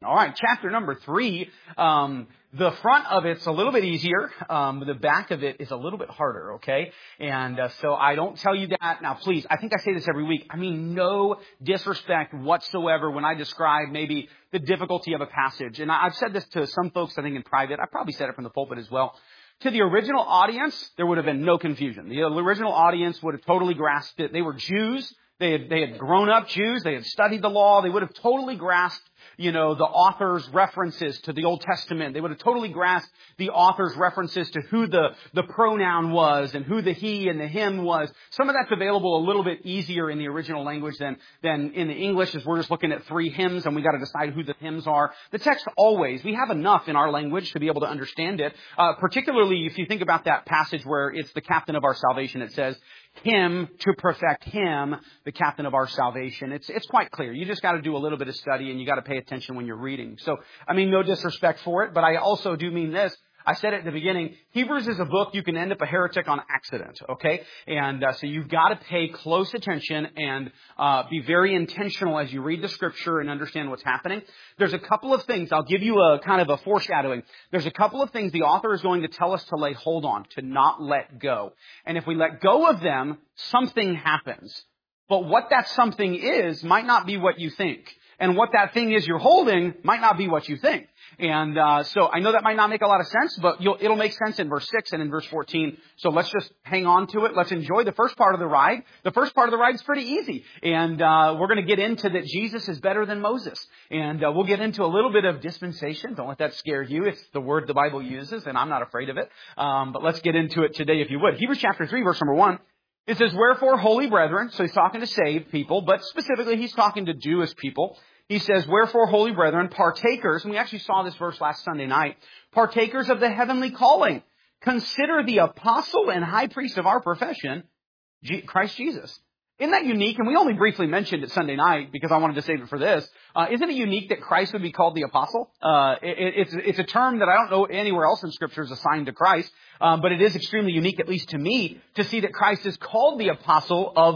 All right, chapter number 3. The front of it's a little bit easier. The back of it is a little bit harder, okay? And so I don't tell you that. Now, please, I think I say this every week. I mean, no disrespect whatsoever when I describe maybe the difficulty of a passage. And I've said this to some folks, I think, in private. I probably said it from the pulpit as well. To the original audience, there would have been no confusion. The original audience would have totally grasped it. They were Jews. They had grown up Jews. They had studied the law. They would have totally grasped, the author's references to the Old Testament. They would have totally grasped the author's references to who the pronoun was and who the he and the him was. Some of that's available a little bit easier in the original language than in the English, as we're just looking at 3 hymns and we got to decide who the hymns are. The text always, we have enough in our language to be able to understand it. Particularly if you think about that passage where it's the captain of our salvation. It says, him to perfect him, the captain of our salvation. It's quite clear. You just got to do a little bit of study and you got to pay attention when you're reading. So, I mean, no disrespect for it, but I also do mean this. I said it at the beginning, Hebrews is a book you can end up a heretic on accident, okay? And so you've got to pay close attention and be very intentional as you read the scripture and understand what's happening. There's a couple of things, I'll give you a kind of a foreshadowing. There's a couple of things the author is going to tell us to lay hold on, to not let go. And if we let go of them, something happens. But what that something is might not be what you think. And what that thing is you're holding might not be what you think. And so I know that might not make a lot of sense, but it'll make sense in verse 6 and in verse 14. So let's just hang on to it. Let's enjoy the first part of the ride. The first part of the ride is pretty easy. And we're going to get into that Jesus is better than Moses. And we'll get into a little bit of dispensation. Don't let that scare you. It's the word the Bible uses, and I'm not afraid of it. But let's get into it today if you would. Hebrews chapter 3, verse number 1. It says, wherefore, holy brethren, so he's talking to saved people, but specifically he's talking to Jewish people. He says, wherefore, holy brethren, partakers, and we actually saw this verse last Sunday night, partakers of the heavenly calling, consider the apostle and high priest of our profession, Christ Jesus. Isn't that unique? And we only briefly mentioned it Sunday night because I wanted to save it for this. Isn't it unique that Christ would be called the apostle? It's a term that I don't know anywhere else in Scripture is assigned to Christ. But it is extremely unique, at least to me, to see that Christ is called the apostle of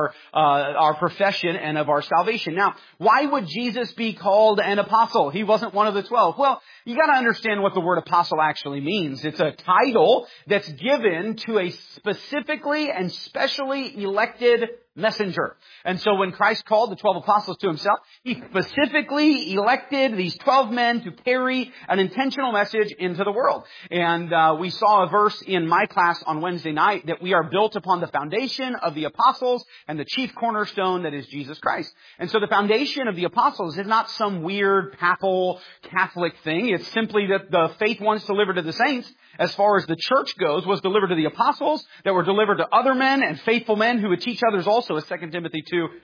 our profession and of our salvation. Now, why would Jesus be called an apostle? He wasn't one of the 12. Well, you got to understand what the word apostle actually means. It's a title that's given to a specifically and specially elected messenger. And so when Christ called the 12 apostles to himself, he specifically elected these 12 men to carry an intentional message into the world. And we saw a verse in my class on Wednesday night that we are built upon the foundation of the apostles and the chief cornerstone that is Jesus Christ. And so the foundation of the apostles is not some weird papal Catholic thing. It's simply that the faith once delivered to the saints, as far as the church goes, was delivered to the apostles that were delivered to other men and faithful men who would teach others also, as 2 Timothy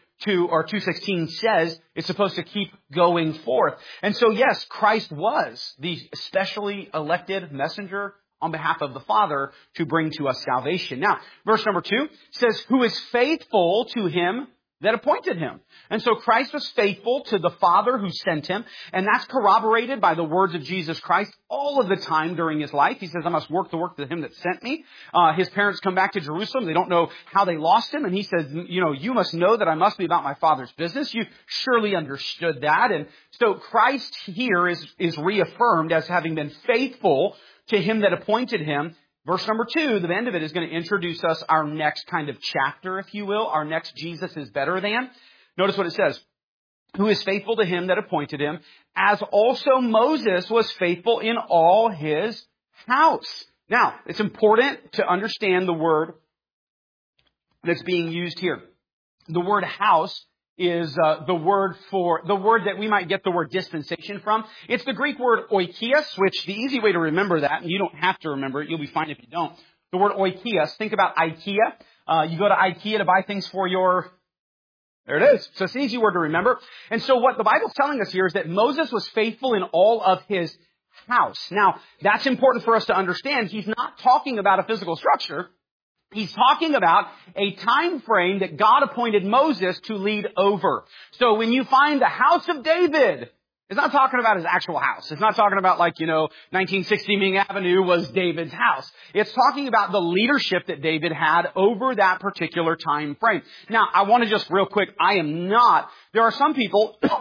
2:16 says, it's supposed to keep going forth. And so yes, Christ was the specially elected messenger on behalf of the Father to bring to us salvation. Now, verse number 2 says, who is faithful to him that appointed him. And so Christ was faithful to the Father who sent him, and that's corroborated by the words of Jesus Christ all of the time during his life. He says, I must work the work of him that sent me. His parents come back to Jerusalem. They don't know how they lost him, and he says, you must know that I must be about my Father's business. You surely understood that. And so Christ here is reaffirmed as having been faithful to him that appointed him. Verse number 2, the end of it is going to introduce us our next kind of chapter, if you will. Our next Jesus is better than. Notice what it says. Who is faithful to him that appointed him, as also Moses was faithful in all his house. Now, it's important to understand the word that's being used here. The word house is the word that we might get the word dispensation from. It's the Greek word oikios, which the easy way to remember that, and you don't have to remember it, you'll be fine if you don't. The word oikios, think about IKEA. You go to IKEA to buy things for there it is. So it's an easy word to remember. And so what the Bible's telling us here is that Moses was faithful in all of his house. Now, that's important for us to understand. He's not talking about a physical structure. He's talking about a time frame that God appointed Moses to lead over. So when you find the house of David, it's not talking about his actual house. It's not talking about 1960 Ming Avenue was David's house. It's talking about the leadership that David had over that particular time frame. Now, I want to just real quick, there are some people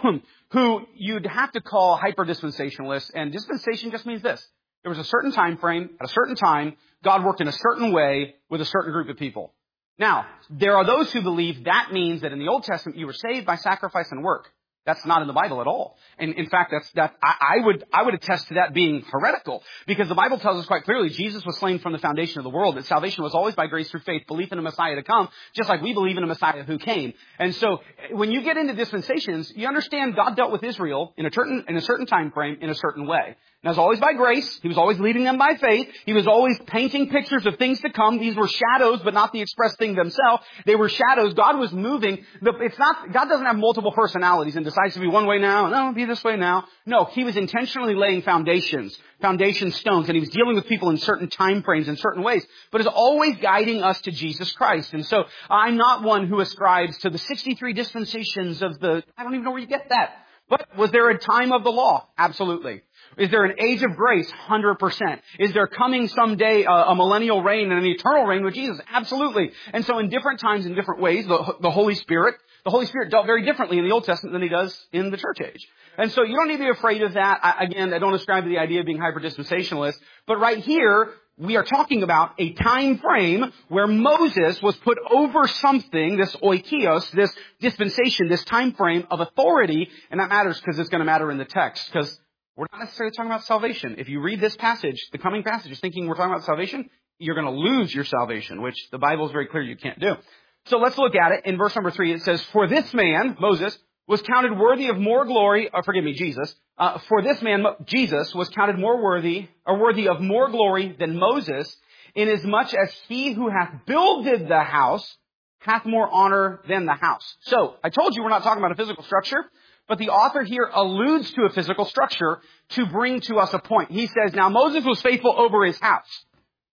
who you'd have to call hyper-dispensationalists, and dispensation just means this. There was a certain time frame, at a certain time, God worked in a certain way with a certain group of people. Now, there are those who believe that means that in the Old Testament you were saved by sacrifice and work. That's not in the Bible at all. And in fact, I would attest to that being heretical, because the Bible tells us quite clearly Jesus was slain from the foundation of the world, that salvation was always by grace through faith, belief in a Messiah to come, just like we believe in a Messiah who came. And so when you get into dispensations, you understand God dealt with Israel in a certain time frame in a certain way. And it was always by grace. He was always leading them by faith. He was always painting pictures of things to come. These were shadows, but not the express thing themselves. They were shadows. God was moving. God doesn't have multiple personalities and decides to be one way now and I'll be this way now. No, He was intentionally laying foundation stones, and He was dealing with people in certain time frames in certain ways, but is always guiding us to Jesus Christ. And so I'm not one who ascribes to the 63 dispensations of I don't even know where you get that. But was there a time of the law? Absolutely. Is there an age of grace? 100%. Is there coming someday a millennial reign and an eternal reign with Jesus? Absolutely. And so in different times, in different ways, the Holy Spirit dealt very differently in the Old Testament than He does in the church age. And so you don't need to be afraid of that. I don't ascribe to the idea of being hyper-dispensationalist. But right here, we are talking about a time frame where Moses was put over something, this oikios, this dispensation, this time frame of authority. And that matters because it's going to matter in the text, because we're not necessarily talking about salvation. If you read this passage, the coming passage, thinking we're talking about salvation, you're going to lose your salvation, which the Bible is very clear you can't do. So let's look at it. In verse number 3, it says, "For this man," Moses, "was counted worthy of more glory," Jesus, "for this man, Jesus, was counted worthy of more glory than Moses, inasmuch as he who hath builded the house hath more honor than the house." So, I told you we're not talking about a physical structure, but the author here alludes to a physical structure to bring to us a point. He says, now Moses was faithful over his house.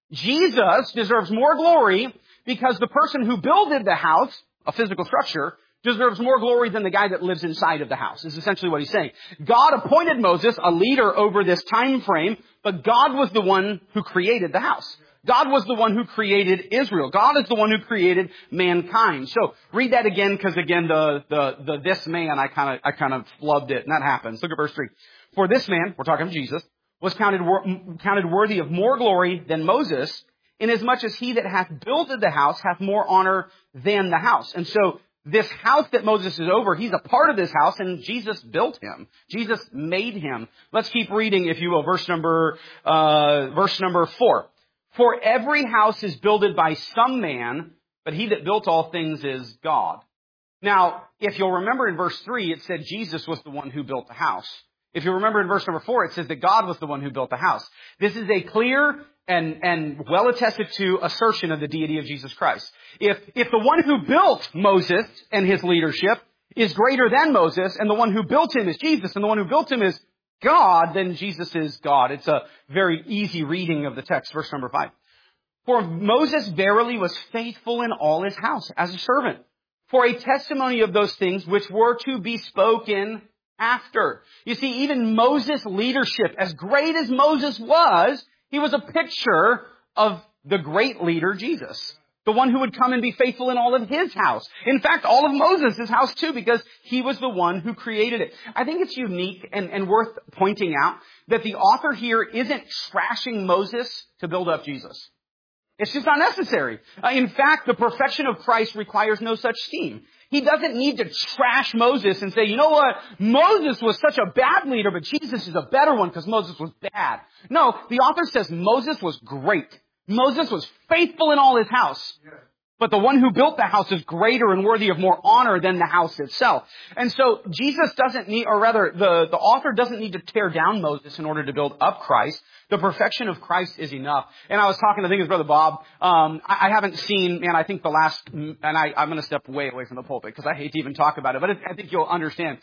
Jesus deserves more glory because the person who builded the house, a physical structure, deserves more glory than the guy that lives inside of the house, is essentially what he's saying. God appointed Moses a leader over this time frame, but God was the one who created the house. God was the one who created Israel. God is the one who created mankind. So read that again, because again, this man, I kind of flubbed it, and that happens. Look at verse 3. "For this man," we're talking Jesus, "was counted worthy of more glory than Moses, inasmuch as he that hath builded the house hath more honor than the house." And so this house that Moses is over, he's a part of this house, and Jesus built him. Jesus made him. Let's keep reading, if you will, verse number 4. "For every house is builded by some man, but he that built all things is God." Now, if you'll remember in verse 3, it said Jesus was the one who built the house. If you remember in verse number 4, it says that God was the one who built the house. This is a clear and well attested to assertion of the deity of Jesus Christ. If the one who built Moses and his leadership is greater than Moses, and the one who built him is Jesus, and the one who built him is God, then Jesus is God. It's a very easy reading of the text. Verse number 5. "For Moses verily was faithful in all his house as a servant, for a testimony of those things which were to be spoken after." You see, even Moses' leadership, as great as Moses was, he was a picture of the great leader, Jesus. The one who would come and be faithful in all of his house. In fact, all of Moses' house too, because he was the one who created it. I think it's unique and worth pointing out that the author here isn't trashing Moses to build up Jesus. It's just not necessary. In fact, the perfection of Christ requires no such scheme. He doesn't need to trash Moses and say, you know what, Moses was such a bad leader, but Jesus is a better one because Moses was bad. No, the author says Moses was great. Moses was faithful in all his house. But the one who built the house is greater and worthy of more honor than the house itself. And so Jesus doesn't need, or rather, the author doesn't need to tear down Moses in order to build up Christ. The perfection of Christ is enough. And I was talking, I think it was Brother Bob. I haven't seen, I think I'm going to step way away from the pulpit because I hate to even talk about it, but I think you'll understand.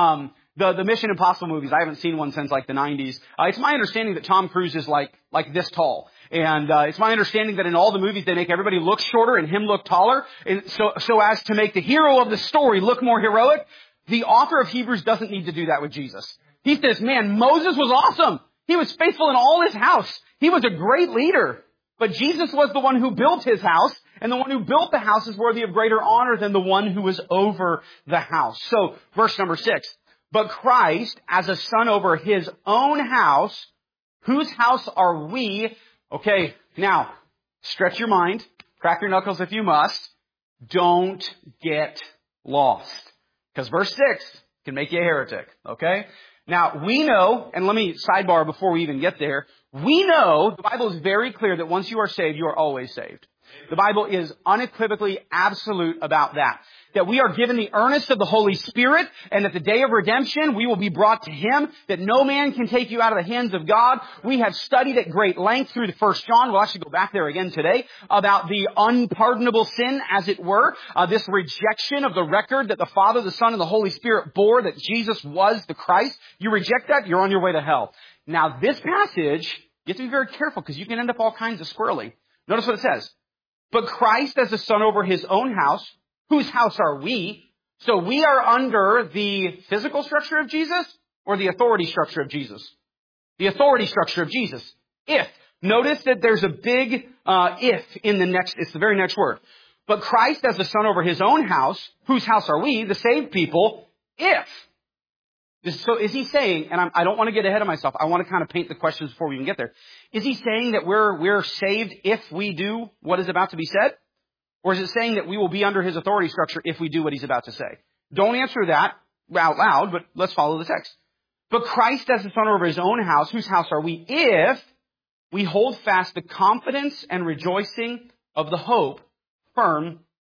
The Mission Impossible movies, I haven't seen one since like the 90s. It's my understanding that Tom Cruise is like this tall. And it's my understanding that in all the movies they make everybody look shorter and him look taller, and so as to make the hero of the story look more heroic. The author of Hebrews doesn't need to do that with Jesus. He says, man, Moses was awesome. He was faithful in all his house. He was a great leader. But Jesus was the one who built his house, and the one who built the house is worthy of greater honor than the one who was over the house. So, verse number 6. but Christ as a son over his own house. Whose house are we? Okay, now, stretch your mind, crack your knuckles if you must. Don't get lost. Because verse 6 can make you a heretic, okay? Now, we know, and let me sidebar before we even get there, we know, the Bible is very clear that once you are saved, you are always saved. The Bible is unequivocally absolute about that. That we are given the earnest of the Holy Spirit, and at the day of redemption, we will be brought to Him, that no man can take you out of the hands of God. We have studied at great length through the 1 John, we'll actually go back there again today, about the unpardonable sin, as it were, this rejection of the record that the Father, the Son, and the Holy Spirit bore, that Jesus was the Christ. You reject that, you're on your way to hell. Now, this passage, you have to be very careful, because you can end up all kinds of squirrely. Notice what it says. But Christ as a son over his own house. Whose house are we? So we are under the physical structure of Jesus or the authority structure of Jesus? The authority structure of Jesus. If. Notice that there's a big if in the next, it's the very next word. But Christ as a son over his own house. Whose house are we? The saved people. If. So is he saying, and I don't want to get ahead of myself, I want to kind of paint the questions before we even get there. Is he saying that we're saved if we do what is about to be said? Or is it saying that we will be under his authority structure if we do what he's about to say? Don't answer that out loud, but let's follow the text. But Christ as the son over his own house, whose house are we? If we hold fast the confidence and rejoicing of the hope firm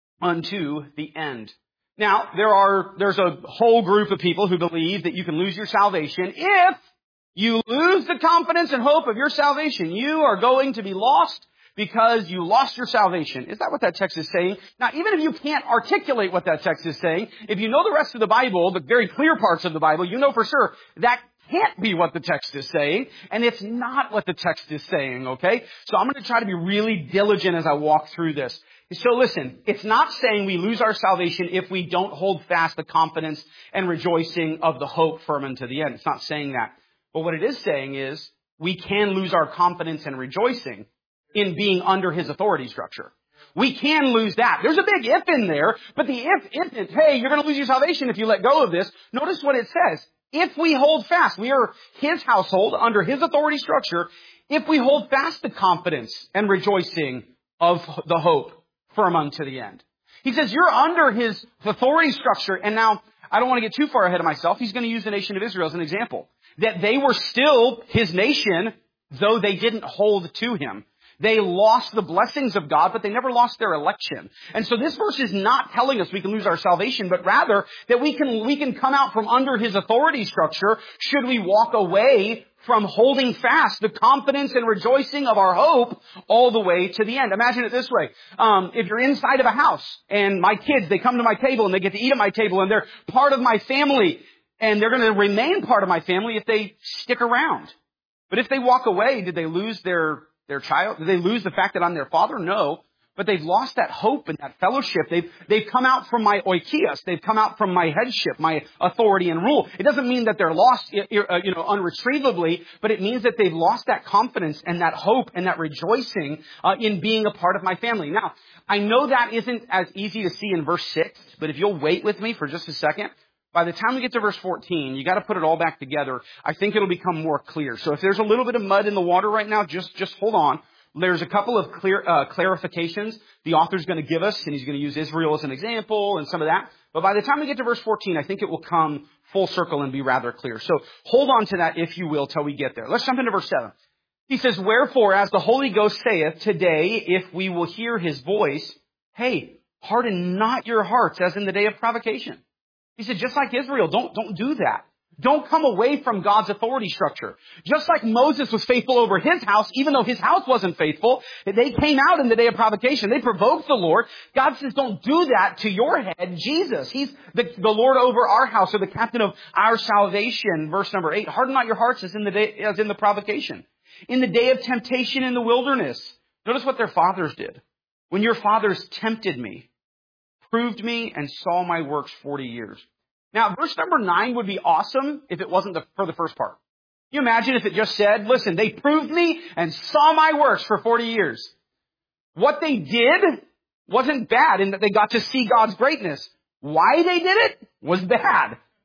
unto the end. Now, there's a whole group of people who believe that you can lose your salvation. If you lose the confidence and hope of your salvation, you are going to be lost because you lost your salvation. Is that what that text is saying? Now, even if you can't articulate what that text is saying, if you know the rest of the Bible, the very clear parts of the Bible, you know for sure that can't be what the text is saying, and it's not what the text is saying, okay? So I'm going to try to be really diligent as I walk through this. So listen, it's not saying we lose our salvation if we don't hold fast the confidence and rejoicing of the hope firm unto the end. It's not saying that. But what it is saying is we can lose our confidence and rejoicing in being under his authority structure. We can lose that. There's a big if in there, but the if isn't, hey, you're going to lose your salvation if you let go of this. Notice what it says. If we hold fast, we are his household under his authority structure. If we hold fast the confidence and rejoicing of the hope firm unto the end. He says you're under his authority structure. And now, I don't want to get too far ahead of myself. He's going to use the nation of Israel as an example. That they were still his nation, though they didn't hold to him. They lost the blessings of God, but they never lost their election. And so this verse is not telling us we can lose our salvation, but rather that we can come out from under his authority structure should we walk away from holding fast the confidence and rejoicing of our hope all the way to the end. Imagine it this way. If you're inside of a house and my kids, they come to my table and they get to eat at my table and they're part of my family and they're going to remain part of my family if they stick around. But if they walk away, did they lose their child? Did they lose the fact that I'm their father? No. But they've lost that hope and that fellowship. They've come out from my oikios. They've come out from my headship, my authority and rule. It doesn't mean that they're lost, unretrievably, but it means that they've lost that confidence and that hope and that rejoicing in being a part of my family. Now, I know that isn't as easy to see in verse 6, but if you'll wait with me for just a second, by the time we get to verse 14, you got to put it all back together. I think it'll become more clear. So if there's a little bit of mud in the water right now, just hold on. There's a couple of clarifications the author's going to give us, and he's going to use Israel as an example and some of that. But by the time we get to verse 14, I think it will come full circle and be rather clear. So hold on to that, if you will, till we get there. Let's jump into verse 7. He says, wherefore, as the Holy Ghost saith, today, if we will hear his voice, hey, harden not your hearts as in the day of provocation. He said, just like Israel, don't do that. Don't come away from God's authority structure. Just like Moses was faithful over his house, even though his house wasn't faithful, they came out in the day of provocation. They provoked the Lord. God says, don't do that to your head, Jesus. He's the Lord over our house, or the captain of our salvation. Verse number 8, harden not your hearts as in the provocation. In the day of temptation in the wilderness. Notice what their fathers did. When your fathers tempted me, proved me, and saw my works 40 years. Now, verse number 9 would be awesome if it wasn't for the first part. Can you imagine if it just said, listen, they proved me and saw my works for 40 years. What they did wasn't bad in that they got to see God's greatness. Why they did it was bad.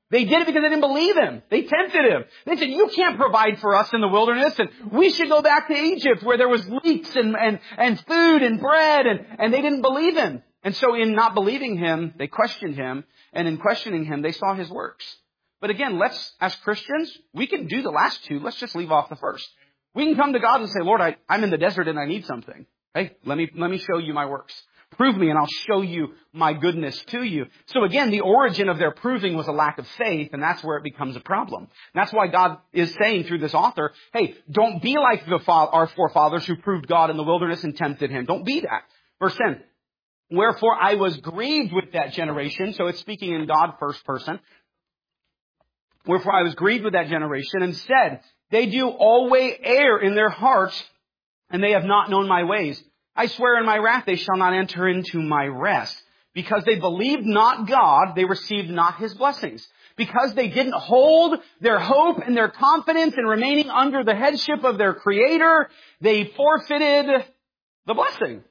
They did it because they didn't believe him. They tempted him. They said, you can't provide for us in the wilderness, and we should go back to Egypt where there was leeks and food and bread, and they didn't believe him. And so in not believing him, they questioned him, and in questioning him, they saw his works. But again, as Christians, we can do the last two. Let's just leave off the first. We can come to God and say, Lord, I'm in the desert and I need something. Hey, let me show you my works. Prove me and I'll show you my goodness to you. So again, the origin of their proving was a lack of faith, and that's where it becomes a problem. And that's why God is saying through this author, hey, don't be like our forefathers who proved God in the wilderness and tempted him. Don't be that. Verse 10, wherefore I was grieved with that generation. So it's speaking in God first person. Wherefore I was grieved with that generation and said, they do always err in their hearts, and they have not known my ways. I swear in my wrath they shall not enter into my rest. Because they believed not God, they received not his blessings. Because they didn't hold their hope and their confidence in remaining under the headship of their Creator, they forfeited the blessing.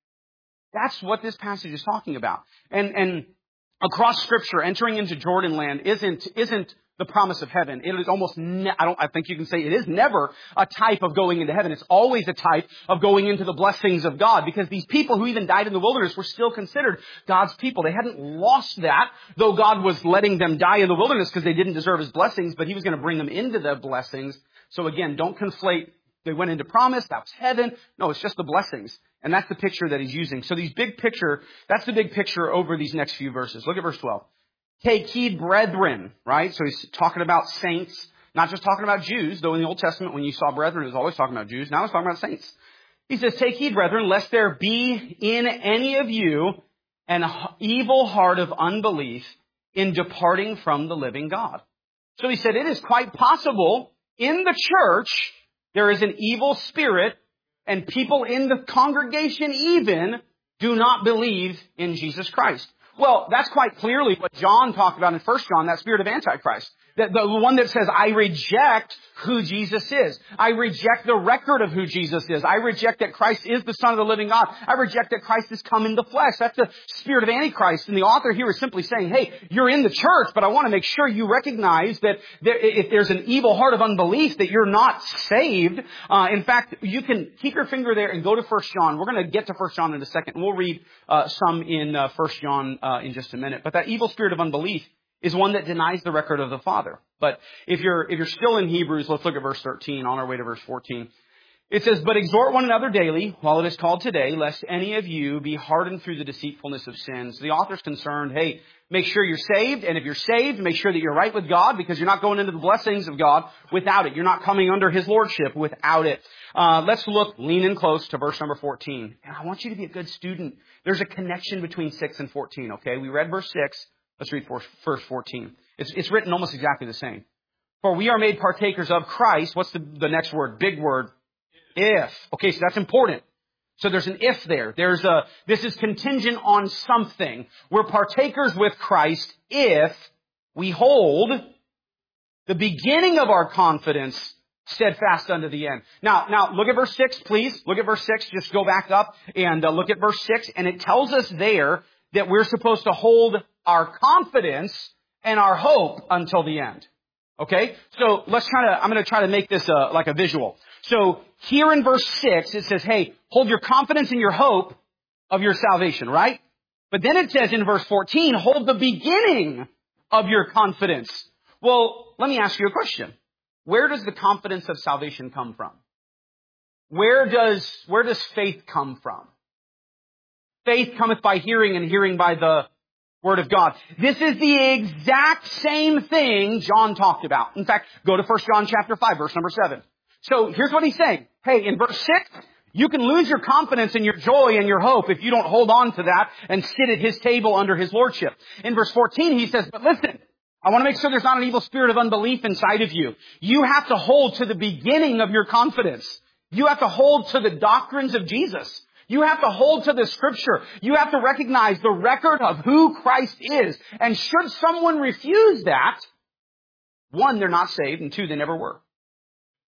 That's what this passage is talking about. And across Scripture, entering into Jordan land isn't the promise of heaven. It is almost, I think you can say it is never a type of going into heaven. It's always a type of going into the blessings of God, because these people who even died in the wilderness were still considered God's people. They hadn't lost that, though God was letting them die in the wilderness because they didn't deserve his blessings, but he was going to bring them into the blessings. So again, don't conflate, they went into promise, that was heaven. No, it's just the blessings. And that's the picture that he's using. So that's the big picture over these next few verses. Look at verse 12. Take heed, brethren, right? So he's talking about saints, not just talking about Jews, though in the Old Testament when you saw brethren, it was always talking about Jews. Now he's talking about saints. He says, take heed, brethren, lest there be in any of you an evil heart of unbelief in departing from the living God. So he said, it is quite possible in the church there is an evil spirit, and people in the congregation even do not believe in Jesus Christ. Well, that's quite clearly what John talked about in 1 John, that spirit of Antichrist. The one that says, I reject who Jesus is. I reject the record of who Jesus is. I reject that Christ is the Son of the living God. I reject that Christ has come in the flesh. That's the spirit of Antichrist. And the author here is simply saying, hey, you're in the church, but I want to make sure you recognize that if there's an evil heart of unbelief, that you're not saved. In fact, you can keep your finger there and go to 1 John. We're going to get to 1 John in a second. We'll read some in 1 John in just a minute. But that evil spirit of unbelief is one that denies the record of the Father. But if you're still in Hebrews, let's look at verse 13 on our way to verse 14. It says, but exhort one another daily, while it is called today, lest any of you be hardened through the deceitfulness of sin. So the author's concerned, hey, make sure you're saved, and if you're saved, make sure that you're right with God, because you're not going into the blessings of God without it. You're not coming under his lordship without it. Let's lean in close to verse number 14. And I want you to be a good student. There's a connection between 6 and 14, okay? We read verse 6. Let's read verse 14. It's written almost exactly the same. For we are made partakers of Christ. What's the next word? Big word. If. Okay, so that's important. So there's an if there. This is contingent on something. We're partakers with Christ if we hold the beginning of our confidence steadfast unto the end. Now look at verse 6, please. Look at verse 6. Just go back up and look at verse 6. And it tells us there that we're supposed to hold our confidence and our hope until the end. Okay? So I'm going to try to make this like a visual. So here in verse 6, it says, hey, hold your confidence and your hope of your salvation, right? But then it says in verse 14, hold the beginning of your confidence. Well, let me ask you a question. Where does the confidence of salvation come from? Where does faith come from? Faith cometh by hearing, and hearing by the Word of God. This is the exact same thing John talked about. In fact, go to 1 John chapter 5, verse number 7. So here's what he's saying. Hey, in verse 6, you can lose your confidence and your joy and your hope if you don't hold on to that and sit at his table under his lordship. In verse 14, he says, but listen, I want to make sure there's not an evil spirit of unbelief inside of you. You have to hold to the beginning of your confidence. You have to hold to the doctrines of Jesus. You have to hold to the Scripture. You have to recognize the record of who Christ is. And should someone refuse that, one, they're not saved, and two, they never were.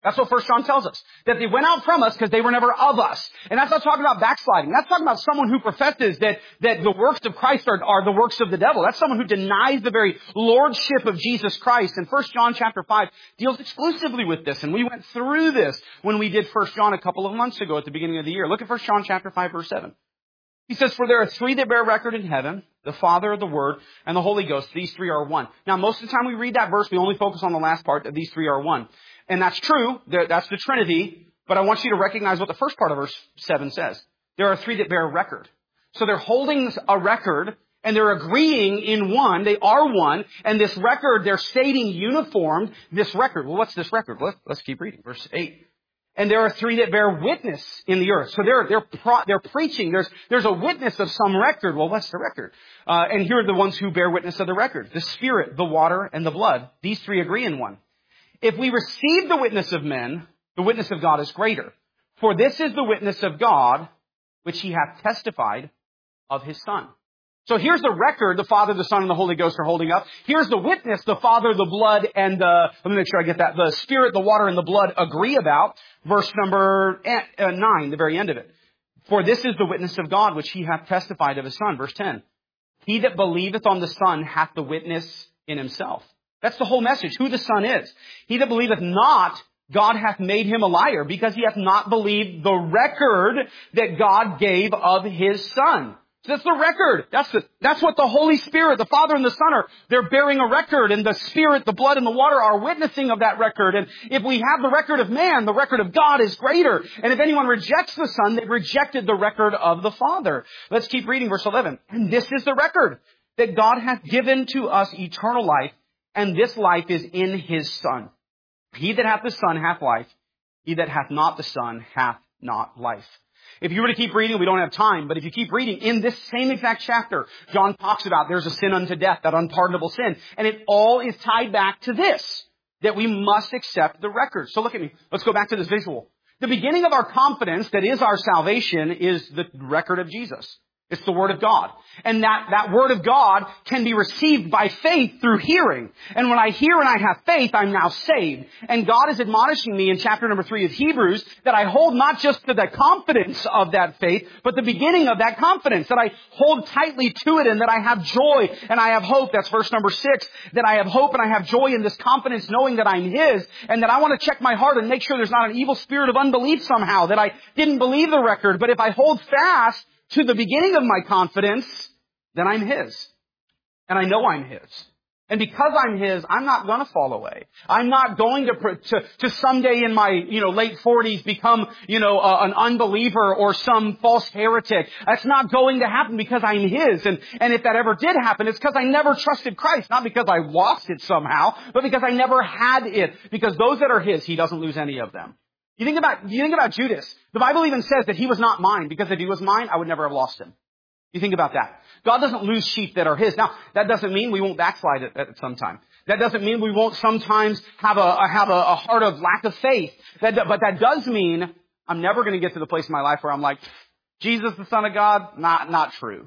That's what 1 John tells us. That they went out from us because they were never of us. And that's not talking about backsliding. That's talking about someone who professes that the works of Christ are the works of the devil. That's someone who denies the very lordship of Jesus Christ. And 1 John chapter 5 deals exclusively with this. And we went through this when we did 1 John a couple of months ago at the beginning of the year. Look at 1 John chapter 5 verse 7. He says, for there are three that bear record in heaven, the Father, the Word, and the Holy Ghost. These three are one. Now, most of the time we read that verse, we only focus on the last part, that these three are one. And that's true. That's the Trinity. But I want you to recognize what the first part of verse 7 says. There are three that bear record. So they're holding a record, and they're agreeing in one. They are one. And this record, they're stating uniformed this record. Well, what's this record? Let's keep reading. Verse 8. And there are three that bear witness in the earth. So they're preaching. There's a witness of some record. Well, what's the record? And here are the ones who bear witness of the record. The Spirit, the water, and the blood. These three agree in one. If we receive the witness of men, the witness of God is greater. For this is the witness of God, which he hath testified of his Son. So here's the record the Father, the Son, and the Holy Ghost are holding up. Here's the witness the Father, the blood, and let me make sure I get that, the Spirit, the water, and the blood agree about. Verse number 9, the very end of it. For this is the witness of God, which he hath testified of his Son. Verse 10. He that believeth on the Son hath the witness in himself. That's the whole message, who the Son is. He that believeth not, God hath made him a liar, because he hath not believed the record that God gave of his Son. So that's the record. That's what the Holy Spirit, the Father and the Son are. They're bearing a record, and the Spirit, the blood, and the water are witnessing of that record. And if we have the record of man, the record of God is greater. And if anyone rejects the Son, they've rejected the record of the Father. Let's keep reading verse 11. And this is the record, that God hath given to us eternal life, and this life is in his Son. He that hath the Son hath life. He that hath not the Son hath not life. If you were to keep reading, we don't have time, but if you keep reading, in this same exact chapter, John talks about there's a sin unto death, that unpardonable sin. And it all is tied back to this, that we must accept the record. So look at me. Let's go back to this visual. The beginning of our confidence, that is our salvation, is the record of Jesus. It's the Word of God. And that Word of God can be received by faith through hearing. And when I hear and I have faith, I'm now saved. And God is admonishing me in chapter number 3 of Hebrews that I hold not just to the confidence of that faith, but the beginning of that confidence, that I hold tightly to it and that I have joy and I have hope. That's verse number 6, that I have hope and I have joy in this confidence knowing that I'm His, and that I want to check my heart and make sure there's not an evil spirit of unbelief somehow, that I didn't believe the record. But if I hold fast to the beginning of my confidence, then I'm His. And I know I'm His. And because I'm His, I'm not going to fall away. I'm not going to someday in my, late 40s become, an unbeliever or some false heretic. That's not going to happen because I'm His. And if that ever did happen, it's because I never trusted Christ. Not because I lost it somehow, but because I never had it. Because those that are His, He doesn't lose any of them. You think about Judas. The Bible even says that he was not mine, because if he was mine, I would never have lost him. You think about that. God doesn't lose sheep that are His. Now, that doesn't mean we won't backslide at some time. That doesn't mean we won't sometimes have a heart of lack of faith. But that does mean I'm never going to get to the place in my life where I'm like, Jesus, the Son of God, not true.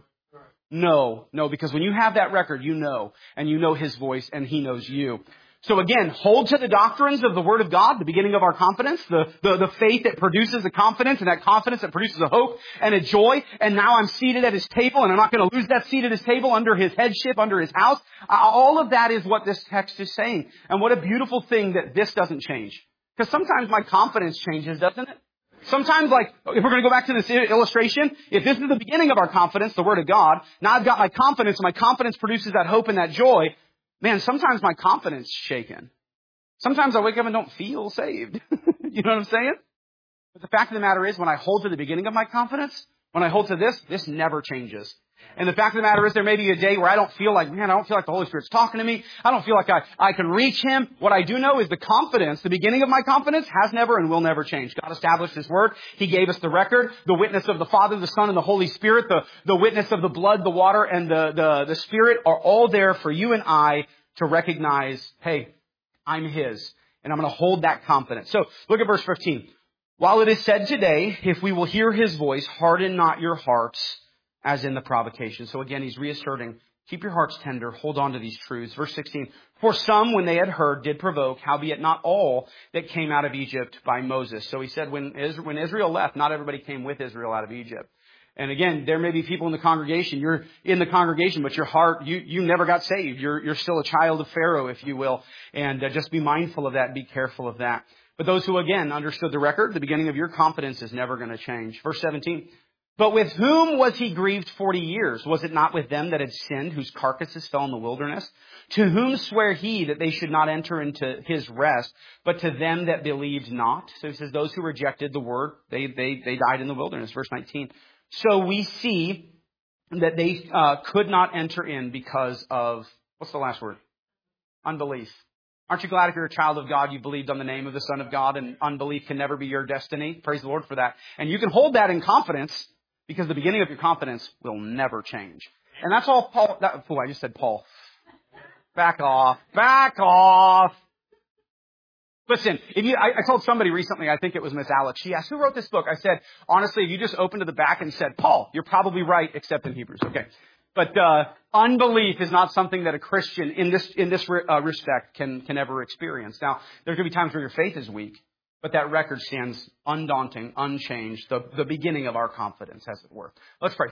No, because when you have that record, and you know His voice, and He knows you. So again, hold to the doctrines of the Word of God, the beginning of our confidence, the faith that produces a confidence, and that confidence that produces a hope and a joy. And now I'm seated at His table, and I'm not going to lose that seat at His table, under His headship, under His house. All of that is what this text is saying. And what a beautiful thing that this doesn't change. Because sometimes my confidence changes, doesn't it? Sometimes, if we're going to go back to this illustration, if this is the beginning of our confidence, the Word of God, now I've got my confidence, and my confidence produces that hope and that joy. Man, sometimes my confidence is shaken. Sometimes I wake up and don't feel saved. You know what I'm saying? But the fact of the matter is, when I hold to the beginning of my confidence, when I hold to this never changes. And the fact of the matter is, there may be a day where I don't feel like the Holy Spirit's talking to me. I don't feel like I can reach Him. What I do know is the confidence, the beginning of my confidence, has never and will never change. God established His Word. He gave us the record, the witness of the Father, the Son, and the Holy Spirit, the witness of the blood, the water, and the Spirit are all there for you and I to recognize, hey, I'm His. And I'm going to hold that confidence. So look at verse 15. While it is said today, if we will hear His voice, harden not your hearts, as in the provocation. So again, he's reasserting Keep your hearts tender. Hold on to these truths. Verse 16. For some, when they had heard, did provoke, howbeit not all that came out of Egypt by Moses. So he said when Israel left, not everybody came with Israel out of Egypt. And again, there may be people in the congregation. You're in the congregation, but your heart, you never got saved. You're still a child of Pharaoh, if you will. And just be mindful of that. Be careful of that. But those who, again, understood the record, the beginning of your confidence is never going to change. Verse 17. But with whom was he grieved 40 years? Was it not with them that had sinned, whose carcasses fell in the wilderness? To whom sware he that they should not enter into his rest, but to them that believed not? So he says those who rejected the word, they died in the wilderness. Verse 19. So we see that they could not enter in because of, what's the last word? Unbelief. Aren't you glad if you're a child of God, you believed on the name of the Son of God, and unbelief can never be your destiny? Praise the Lord for that. And you can hold that in confidence, because the beginning of your confidence will never change. And that's all Paul... I just said Paul. Back off. Back off. Listen, I told somebody recently, I think it was Miss Alex, she asked, who wrote this book? I said, honestly, if you just opened to the back and said, Paul, you're probably right, except in Hebrews. Okay. But unbelief is not something that a Christian in this respect can ever experience. Now, there could be times where your faith is weak, but that record stands undaunting, unchanged, the beginning of our confidence, as it were. Let's pray.